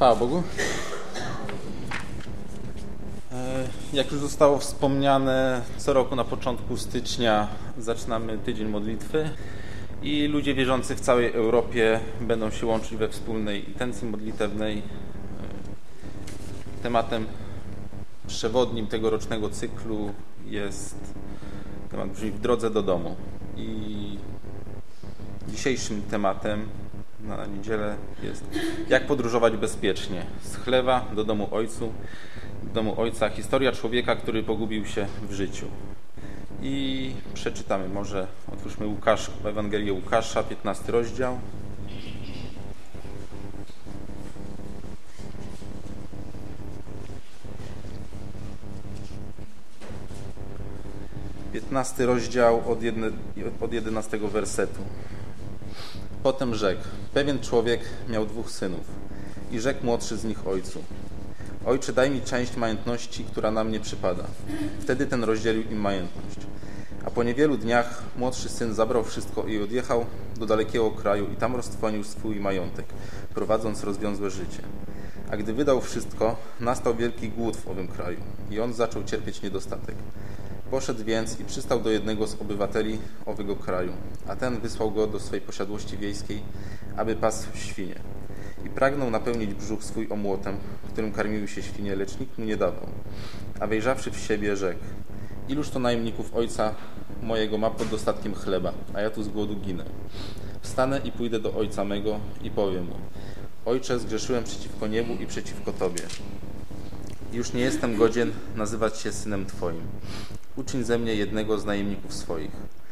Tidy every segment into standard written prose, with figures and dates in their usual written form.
Chwała Bogu. Jak już zostało wspomniane, co roku na początku stycznia zaczynamy tydzień modlitwy i ludzie wierzący w całej Europie będą się łączyć we wspólnej intencji modlitewnej. Tematem przewodnim tegorocznego cyklu jest temat brzmi w drodze do domu. I dzisiejszym tematem na niedzielę jest jak podróżować bezpiecznie z chlewa do domu Ojca. Historia człowieka, który pogubił się w życiu. I przeczytamy, może otwórzmy Ewangelię Łukasza, 15 rozdział. Od 11 wersetu. Potem rzekł: pewien człowiek miał 2 synów i rzekł młodszy z nich ojcu: Ojcze, daj mi część majątności, która na mnie przypada. Wtedy ten rozdzielił im majątność. A po niewielu dniach młodszy syn zabrał wszystko i odjechał do dalekiego kraju i tam roztrwonił swój majątek, prowadząc rozwiązłe życie. A gdy wydał wszystko, nastał wielki głód w owym kraju i on zaczął cierpieć niedostatek. Poszedł więc i przystał do jednego z obywateli owego kraju, a ten wysłał go do swej posiadłości wiejskiej, aby pasł świnie. I pragnął napełnić brzuch swój omłotem, którym karmiły się świnie, lecz nikt mu nie dawał. A wejrzawszy w siebie, rzekł: iluż to najemników ojca mojego ma pod dostatkiem chleba, a ja tu z głodu ginę. Wstanę i pójdę do ojca mego i powiem mu: Ojcze, zgrzeszyłem przeciwko niebu i przeciwko Tobie. Już nie jestem godzien nazywać się synem Twoim. Uczyń ze mnie jednego z najemników swoich.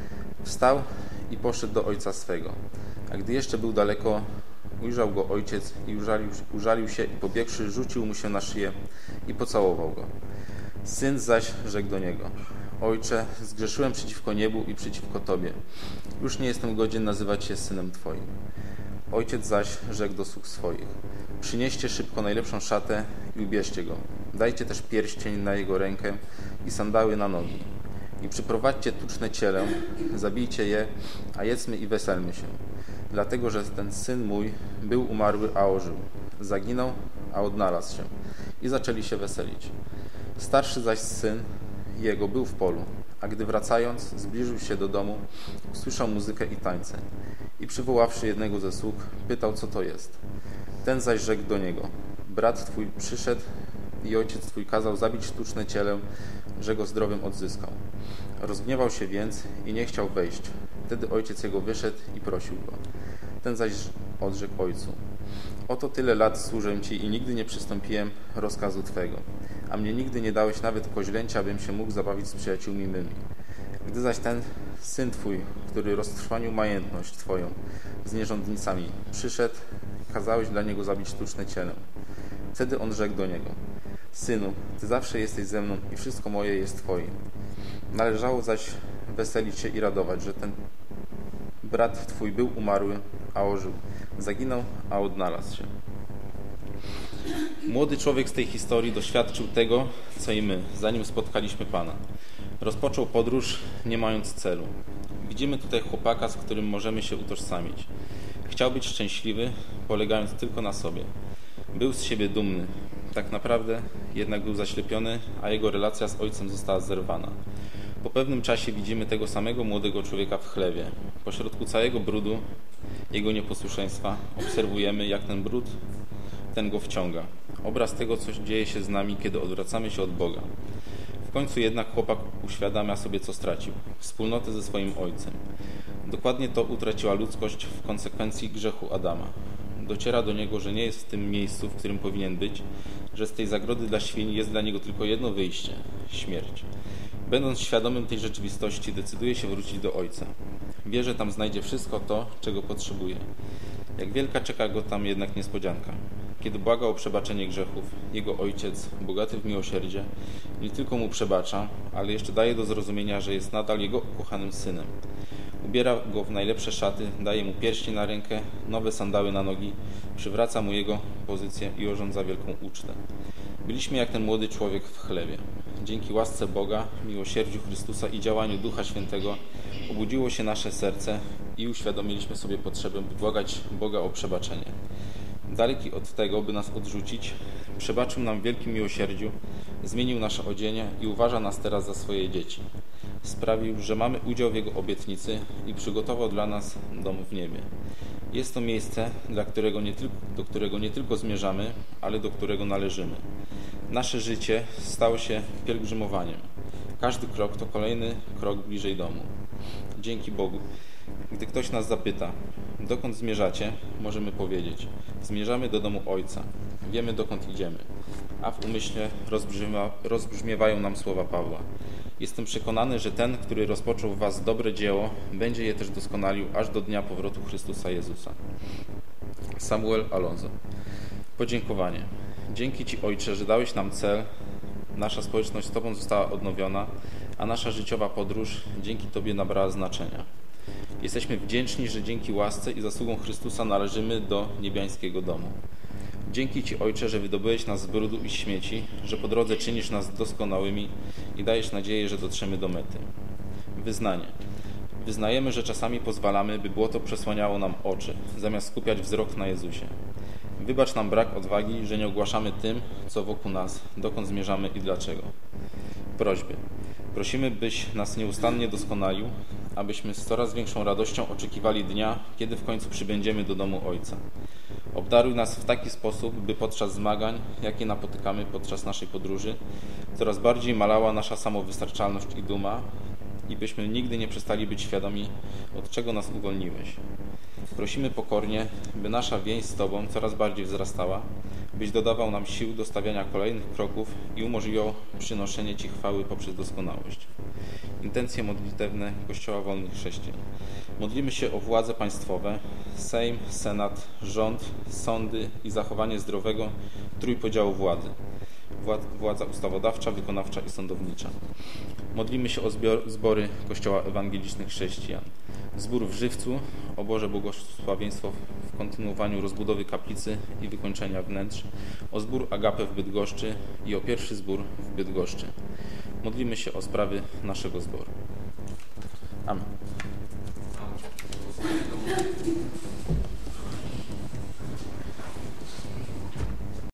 Wstał i poszedł do ojca swego. A gdy jeszcze był daleko, ujrzał go ojciec i użalił się i pobiegłszy, rzucił mu się na szyję i pocałował go. Syn zaś rzekł do niego: Ojcze, zgrzeszyłem przeciwko niebu i przeciwko Tobie. Już nie jestem godzien nazywać się synem Twoim. Ojciec zaś rzekł do sług swoich: przynieście szybko najlepszą szatę i ubierzcie go. Dajcie też pierścień na jego rękę i sandały na nogi. I przyprowadźcie tuczne ciele, zabijcie je, a jedzmy i weselmy się. Dlatego, że ten syn mój był umarły, a ożył. Zaginął, a odnalazł się. I zaczęli się weselić. Starszy zaś syn jego był w polu, a gdy wracając, zbliżył się do domu, usłyszał muzykę i tańce. I przywoławszy jednego ze sług, pytał, co to jest. Ten zaś rzekł do niego: brat twój przyszedł i ojciec twój kazał zabić sztuczne ciele, że go zdrowym odzyskał. Rozgniewał się więc i nie chciał wejść. Wtedy ojciec jego wyszedł i prosił go. Ten zaś odrzekł ojcu: oto tyle lat służę ci i nigdy nie przystąpiłem rozkazu twego, a mnie nigdy nie dałeś nawet koźlęcia, abym się mógł zabawić z przyjaciółmi mymi. Gdy zaś ten syn twój, który roztrwonił majątność twoją z nierządnicami, przyszedł, kazałeś dla niego zabić sztuczne ciele. Wtedy on rzekł do niego: synu, ty zawsze jesteś ze mną i wszystko moje jest twoje. Należało zaś weselić się i radować, że ten brat twój był umarły, a ożył. Zaginął, a odnalazł się. Młody człowiek z tej historii doświadczył tego, co i my, zanim spotkaliśmy Pana. Rozpoczął podróż, nie mając celu. Widzimy tutaj chłopaka, z którym możemy się utożsamić. Chciał być szczęśliwy, polegając tylko na sobie. Był z siebie dumny. Tak naprawdę jednak był zaślepiony, a jego relacja z ojcem została zerwana. Po pewnym czasie widzimy tego samego młodego człowieka w chlewie. Pośrodku całego brudu, jego nieposłuszeństwa, obserwujemy, jak ten brud ten go wciąga. Obraz tego, co dzieje się z nami, kiedy odwracamy się od Boga. W końcu jednak chłopak uświadamia sobie, co stracił. Wspólnotę ze swoim ojcem. Dokładnie to utraciła ludzkość w konsekwencji grzechu Adama. Dociera do niego, że nie jest w tym miejscu, w którym powinien być, że z tej zagrody dla świń jest dla niego tylko jedno wyjście – śmierć. Będąc świadomym tej rzeczywistości, decyduje się wrócić do ojca. Wie, że tam znajdzie wszystko to, czego potrzebuje. Jak wielka czeka go tam jednak niespodzianka. Kiedy błaga o przebaczenie grzechów, jego ojciec, bogaty w miłosierdzie, nie tylko mu przebacza, ale jeszcze daje do zrozumienia, że jest nadal jego ukochanym synem. Ubiera go w najlepsze szaty, daje mu pierścień na rękę, nowe sandały na nogi, przywraca mu jego pozycję i urządza wielką ucztę. Byliśmy jak ten młody człowiek w chlewie. Dzięki łasce Boga, miłosierdziu Chrystusa i działaniu Ducha Świętego obudziło się nasze serce i uświadomiliśmy sobie potrzebę, by błagać Boga o przebaczenie. daleki od tego, by nas odrzucić, przebaczył nam w wielkim miłosierdziu, zmienił nasze odzienie i uważa nas teraz za swoje dzieci. Sprawił, że mamy udział w Jego obietnicy i przygotował dla nas dom w niebie. Jest to miejsce, do którego nie tylko zmierzamy, ale do którego należymy. Nasze życie stało się pielgrzymowaniem. Każdy krok to kolejny krok bliżej domu. Dzięki Bogu. Gdy ktoś nas zapyta, dokąd zmierzacie, możemy powiedzieć: zmierzamy do domu Ojca. Wiemy, dokąd idziemy. A w umyśle rozbrzmiewają nam słowa Pawła. Jestem przekonany, że ten, który rozpoczął w was dobre dzieło, będzie je też doskonalił aż do dnia powrotu Chrystusa Jezusa. Samuel Alonso. Podziękowanie. Dzięki Ci, Ojcze, że dałeś nam cel. Nasza społeczność z Tobą została odnowiona, a nasza życiowa podróż dzięki Tobie nabrała znaczenia. Jesteśmy wdzięczni, że dzięki łasce i zasługom Chrystusa należymy do niebiańskiego domu. Dzięki Ci, Ojcze, że wydobyłeś nas z brudu i śmieci, że po drodze czynisz nas doskonałymi i dajesz nadzieję, że dotrzemy do mety. Wyznanie. Wyznajemy, że czasami pozwalamy, by błoto przesłaniało nam oczy, zamiast skupiać wzrok na Jezusie. Wybacz nam brak odwagi, że nie ogłaszamy tym, co wokół nas, dokąd zmierzamy i dlaczego. Prośby. Prosimy, byś nas nieustannie doskonalił, abyśmy z coraz większą radością oczekiwali dnia, kiedy w końcu przybędziemy do domu Ojca. Obdaruj nas w taki sposób, by podczas zmagań, jakie napotykamy podczas naszej podróży, coraz bardziej malała nasza samowystarczalność i duma i byśmy nigdy nie przestali być świadomi, od czego nas uwolniłeś. Prosimy pokornie, by nasza więź z Tobą coraz bardziej wzrastała, byś dodawał nam sił do stawiania kolejnych kroków i umożliwiał przynoszenie Ci chwały poprzez doskonałość. Intencje modlitewne Kościoła Wolnych Chrześcijan. Modlimy się o władze państwowe, Sejm, Senat, rząd, sądy i zachowanie zdrowego trójpodziału władzy. Władza ustawodawcza, wykonawcza i sądownicza. Modlimy się o zbory Kościoła Ewangelicznych Chrześcijan. Zbór w Żywcu, o Boże błogosławieństwo w kontynuowaniu rozbudowy kaplicy i wykończenia wnętrz, o zbór Agape w Bydgoszczy i o pierwszy zbór w Bydgoszczy. Modlimy się o sprawy naszego zboru. Amen.